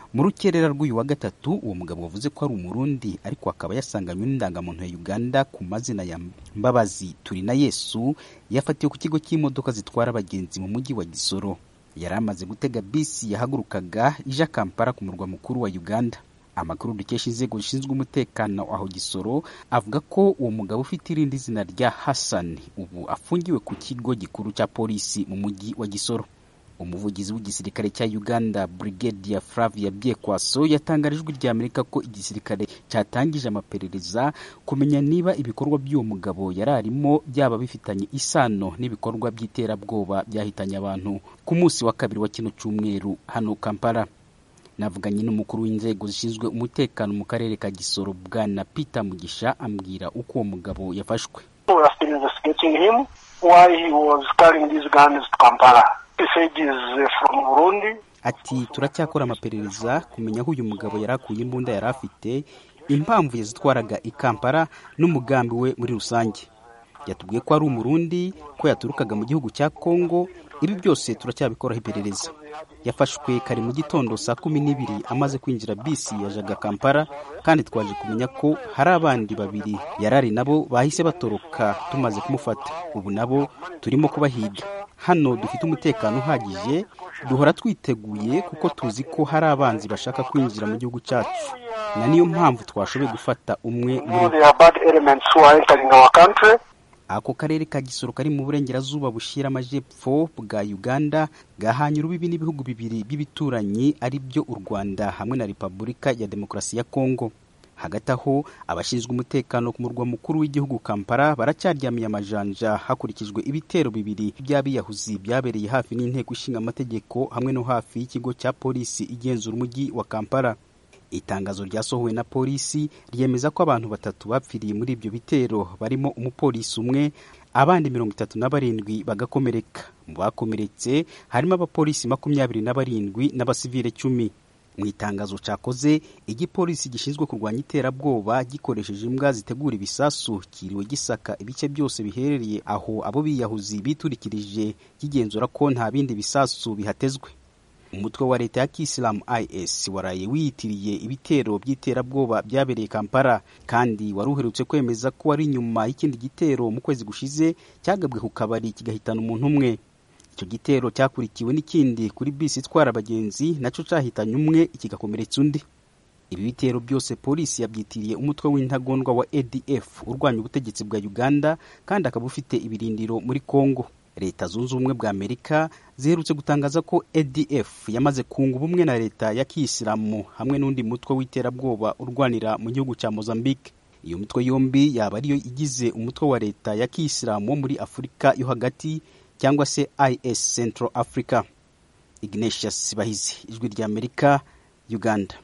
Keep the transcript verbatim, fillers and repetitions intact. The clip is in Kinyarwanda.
Mu rukerera rw'uyu wa gatatu uwo mugabo wavuze ko ari umurundi ariko akaba yasanganywe n'indangamuntu ya Uganda ku mazina ya Mbabazi Turinayesu yafatiwe ku kigo cy'imodoka zitwara abagenzi mu mujyi wa Gisoro. Yari amaze gutega bisi yahagurukaga ija Kampala ku murwa mukuru wa Uganda. Amakuru dukesha inzego zishinzwe umutekano aho Gisoro avuga ko uwo mugabo ufite irindi zina rya Hassan ubu afungiwe ku kigo gikuru cya polisi mu mujyi wa Gisoro. Umuvugizi w'igisirikare cya Uganda Brigadier Flavia Byekwaso yatangarijwe rya Amerika ko igisirikare cyatangije amaperereza kumenya niba ibikorwa by'uwo mugabo yararimo byaba bifitanye isano n'ibikorwa by'iterabwoba byahitanye abantu ku munsi wa kabiri wa kino cyumweru hano Kampala. Navuganye n'umukuru w'inzego zishinzwe umutekano mu karere ka Gisoro Bwana Peter Mugisha ambwira uko uwo mugabo yafashwe. We are still investigating him why he was carrying these guns to Kampala. Ati turacyakora amaperereza kumenya aho uyu mugabo yarakuye imbunda yari afite, impamvu yazitwaraga i Kampala n'umugambi we muri rusange. Yatubwiye ko ari umurundi, ko yaturukaga mu gihugu cya Kongo. Ibi byose turacyabikoraho iperereza. Yafashwe kare mu gitondo saa kumi n'ibiri amaze kwinjira bisi yajaga Kampala, kandi twaje kumenya ko hari abandi babiri yarari nabo bahise batoroka tumaze kumufata. Ubu nabo turimo kubahiga. Hano dufite umutekano uhagije, duhora twiteguye kuko tuzi ko hari abanzi bashaka kwinjira mu gihugu cyacu, na niyo mpamvu twashoboye gufata umwe muri ako karere ka Gisoro kari mu burengerazuba bushira amajepfo bwa Uganda gahanye urubibi n'ibihugu bibiri by'ibituranyi ari byo u Rwanda hamwe na Repubulika ya Demokarasi ya Kongo. Hagati aho abashinzwe umutekano ku murwa mukuru w'igihugu Kampala baracyaryamiye amajanja hakurikijwe ibitero bibiri by'abiyahuzi byabereye hafi n'inteko ishinga amategeko hamwe no hafi y'ikigo cya polisi igenzura umujyi wa Kampala. Itangazo ryasohowe na polisi ryemeza ko abantu batatu bapfiriye muri ibyo bitero barimo umupolisi umwe, abandi mirongo itatu na barindwi bagakomereka. Mu bakomeretse harimo abapolisi makumyabiri na barindwi n'abasivile cumi. Mu itangazo cyakoze, igipolisi gishinzwe kurwanya iterabwoba gikoresheje imbwa zitegura ibisasu kiriwe gisaka ibice byose biherereye aho abo biyahuzi biturikirije, kigenzura ko nta bindi bisasu bihatezwe. Umutwe wa leta ya Kisilamu I S waraye wiyitiriye ibitero by'iterabwoba byabereye Kampala, kandi waruherutse kwemeza ko ari nyuma y'ikindi gitero mu kwezi gushize cyagabwe ku kabari kigahitana umuntu umwe. Icyo gitero cyakurikiwe n'ikindi kuri bisi itwara abagenzi naco cyahitanye umwe ikigakomeretsa undi. Ibi bitero byose polisi yabyitiriye umutwe w'intagondwa wa A D F urwanya ubutegetsi bwa Uganda, kandi akaba ufite ibirindiro muri Kongo. Leta zunze ubumwe bwa Amerika ziherutse gutangaza ko A D F yamaze kunga ubumwe na leta ya Kisilamu hamwe n'undi mutwe w'iterabwoba urwanira mu gihugu cya Mozambique. Iyo mitwe yombi yaba ariyo igize umutwe wa leta ya Kisilamu muri Afurika yo hagati cyangwa se I S Central Africa. Ignatius Bahizi, Ijwi ry'Amerika, Uganda.